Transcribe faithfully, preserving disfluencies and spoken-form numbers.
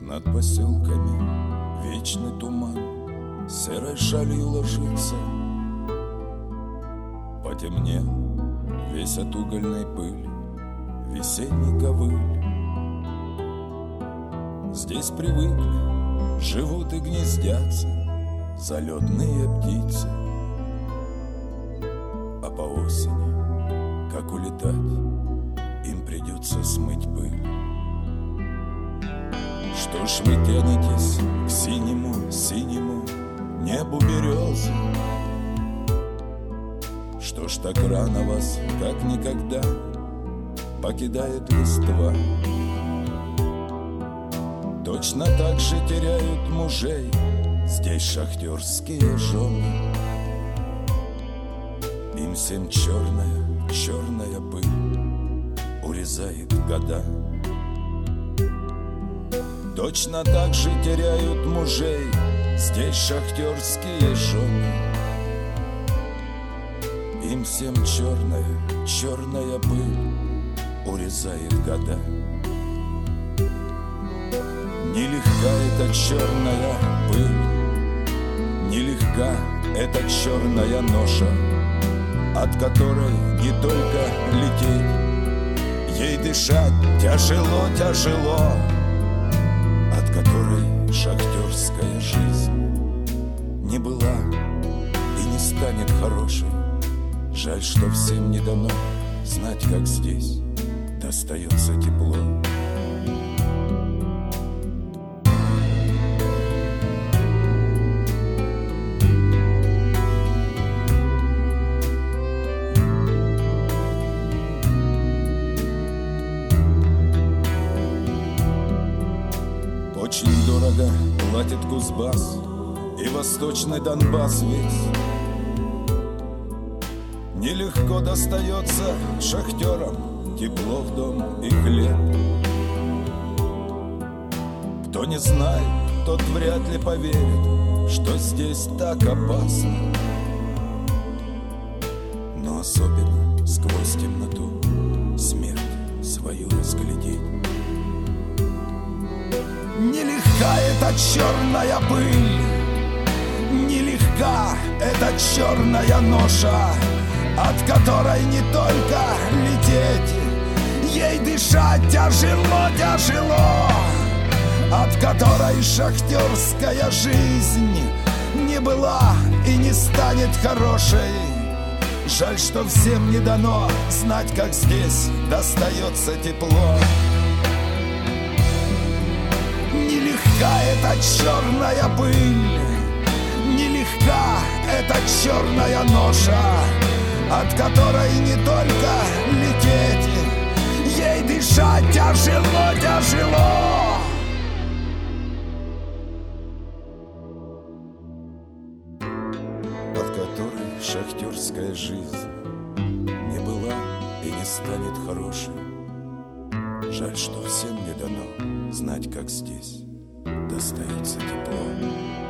Над поселками вечный туман серой шалью ложится. Потемнел весь от угольной пыли весенний ковыль. Здесь привыкли, живут и гнездятся залетные птицы. А по осени, как улетать, им придется смыть пыль. Что ж вы тянетесь к синему, синему небу березы? Что ж так рано вас, как никогда, покидает листва? Точно так же теряют мужей здесь шахтерские жены. Им всем черная, черная пыль урезает года. Точно так же теряют мужей здесь шахтерские жены. Им всем черная, черная пыль урезает года. Нелегка эта черная пыль, нелегка эта черная ноша, от которой не только лететь, ей дышать тяжело, тяжело, от которой шахтерская жизнь не была и не станет хорошей. Жаль, что всем не дано знать, как здесь достается тепло. Очень дорого платит Кузбасс и восточный Донбасс весь. Нелегко достается шахтерам тепло в дом и хлеб. Кто не знает, тот вряд ли поверит, что здесь так опасно. Но особенно сквозь темноту смерть свою разглядеть. Нелегка эта черная пыль, нелегка эта черная ноша, от которой не только лететь, ей дышать тяжело, тяжело, от которой шахтерская жизнь не была и не станет хорошей. Жаль, что всем не дано знать, как здесь достается тепло. Нелегка эта черная пыль, нелегка эта черная ноша, от которой не только лететь, ей дышать тяжело, тяжело. От которой шахтерская жизнь не была и не станет хорошей. Жаль, что всем не дано знать, как здесь достается тепло.